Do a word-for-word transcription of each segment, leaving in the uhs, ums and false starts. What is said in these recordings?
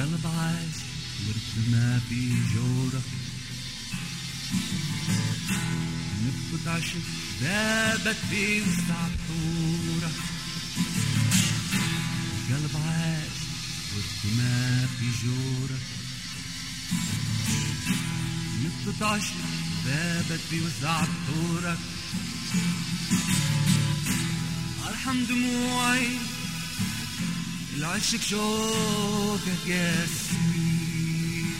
قلب عاش وارتمى في جورة، نبض عشق ذابت في وسط عطورة. قلب عاش وارتمى في جورة، نبض عشق ذابت في وسط عطورة. ارحم دموعي العشق شوقك يا سنين،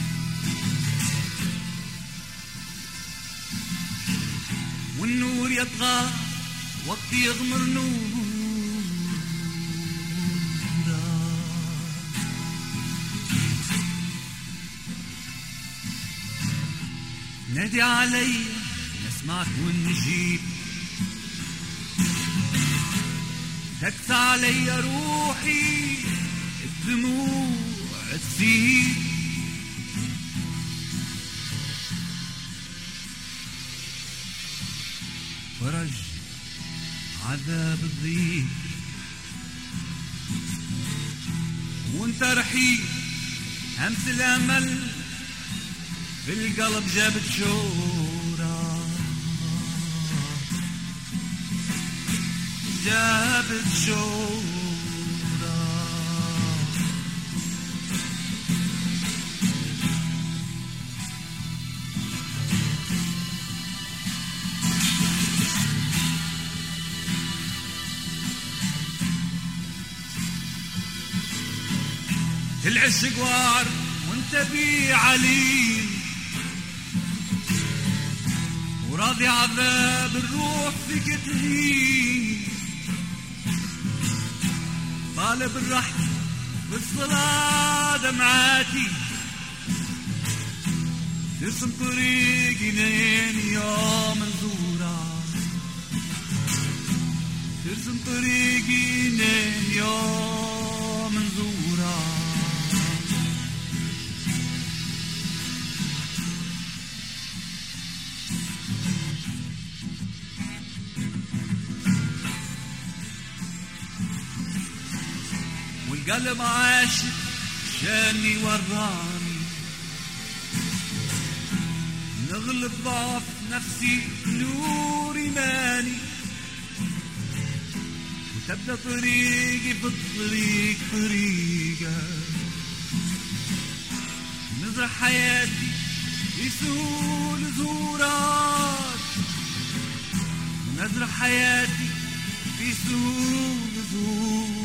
والنور يطغى وقت يغمر نورا. نادي علي نسمعك ونجيب، تكس علي روحي الدموع تسيل. فرج عذاب الضيق وانت رحيل، همس الامل في القلب جابت شورى، جابت شورى. العشق وار وانت بي عليل، وراضي عذاب الروح فيك تهين. طالب الرحمة بالصلاة دمعاتي، ترسم طريقي نين يوم نزورا، ترسم طريقي نين يوم نزورا. والقلب عاشق شاني وراني، نغلب ضعف نفسي نور إيماني، وتبدأ طريقي في الطريق طريقة. نزرع حياتي في سهول زورات، نزرع حياتي في سهول زورات.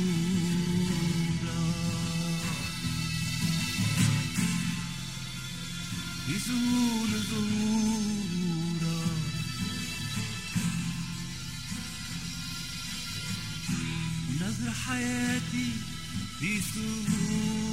في سهول زورة، نزرع حياتي في سهول